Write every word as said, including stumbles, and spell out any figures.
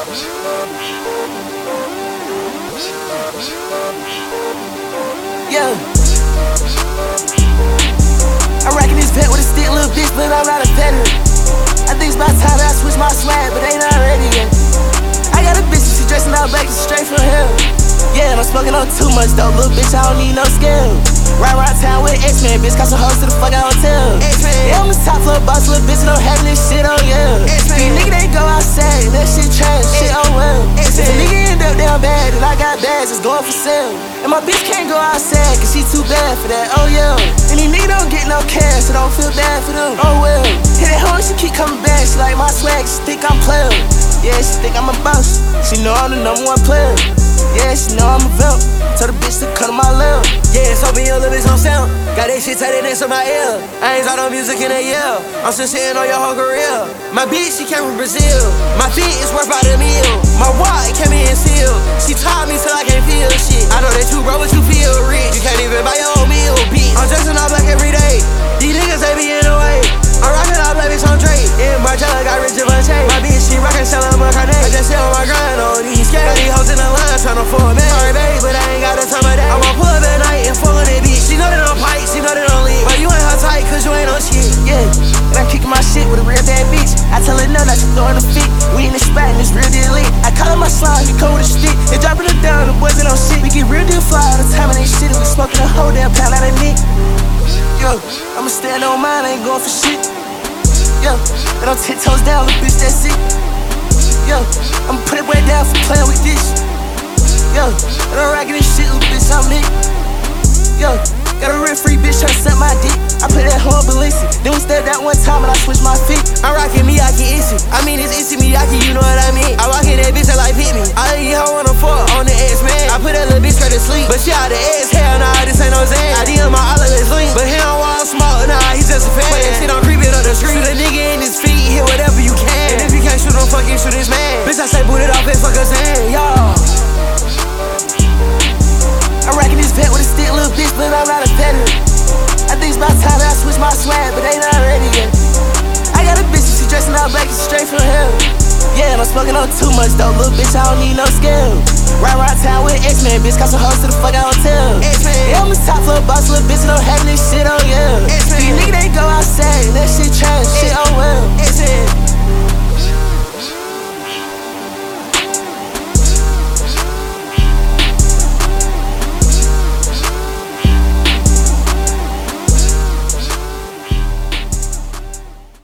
Yeah. I'm rocking this vet with a stick, little bitch, but I'm not a veteran. I think it's about time that I switch my swag, but they not ready yet. I got a bitch, she dressing all black, straight from hell. Yeah, and I'm smoking on too much though, little bitch, I don't need no skill. Ride around town with X-Man, bitch, cost a host to the fucking hotel. X-Man. Yeah, I'm a top floor boss, little bitch, and I'm having this shit on, yeah. X-Man. These niggas, they go outside, and that shit trash, shit oh well. X-Man. If a nigga end up down bad, and I got bags, it's going for sale. And my bitch can't go outside, cause she too bad for that, oh yeah. And these niggas don't get no cash, so don't feel bad for them, oh well. Hit that hoe, she keep coming back, she like my swag, she think I'm player. Yeah, she think I'm a boss, she know I'm the number one player. Yeah, she know I'm a vamp. Tell the bitch to cut my lip. Yeah, so me a little bitch on sound. Got that shit tatted next to my ear. I ain't thought on music in a year. I'm still sitting on your whole career. My bitch, she came from Brazil. My feet is worth about a meal. My wallet came in sealed. She taught me till I can't feel shit. I know that you broke, but you feel rich. You can't even buy your own meal, bitch. I'm dressing all black every day. These niggas, they be in the way. I'm rockin' all black, bitch, on Drake. Yeah, my jug got rich of a chain. My bitch, she rockin' sellin' my Carnet. I just sit on my grind on these skates. Got these hoes in the line tryna form it. Sorry, babe, but I ain't got the time of day. I'ma pull up at night and full of that bitch. She know that I'm pipe, she know that I'm lit. But you ain't her tight, cause you ain't on shit. Yeah, and I'm kicking my shit with a real bad bitch. I tell her no, that she throwing a fit. We in the spot and it's real deal lit. I call her my slime, he cold with a stick. They dropping her down, the boys ain't on shit. We get real deal fly all the time and ain't shit. We smoking a whole damn pound out of Nick. Yo, I'ma stand on mine, I ain't going for shit. Yo, and I'm ten toes down, little bitch, that's it. Yo, I'ma put it way down for playing with this. Yo, and I'm rocking this shit, little bitch, I'm lit. Yo, got a real free bitch tryna suck my dick. I put that home Balenci. Then we stepped out one time and I switched my feet. I'm rocking Miyake Issy. I mean, it's Issy Miyake, you know what I mean. I walk in that bitch, I like hit me. I let you hoe on the four on the X-Man. I put that little bitch straight to sleep. But she out the X, hell nah, this ain't no Zan. I D M my all of this link. But he don't want smoke, nah, he's just a fan. But that shit don't creep it up the street. Shoot a nigga in his feet, hit whatever you can. And if you can't shoot him, fucking shoot his man. Bitch, I say boot it off and fuck his hand, y'all. I'm rocking this vet with a stick, little bitch, but I'm not a veteran. I think it's about time that I switch my swag, but they not ready yet. I got a bitch, she dressing all black, straight from hell. Yeah, and I'm smoking on too much though, little bitch, I don't need no skill. Ride around town with X-Man, bitch, cost a host to the fucking hotel. X-Man. Yeah, I'm a top floor boss, little bitch, and I'm having this shit, oh yeah. X-Man. These niggas, they go outside, and that shit trash, shit oh well.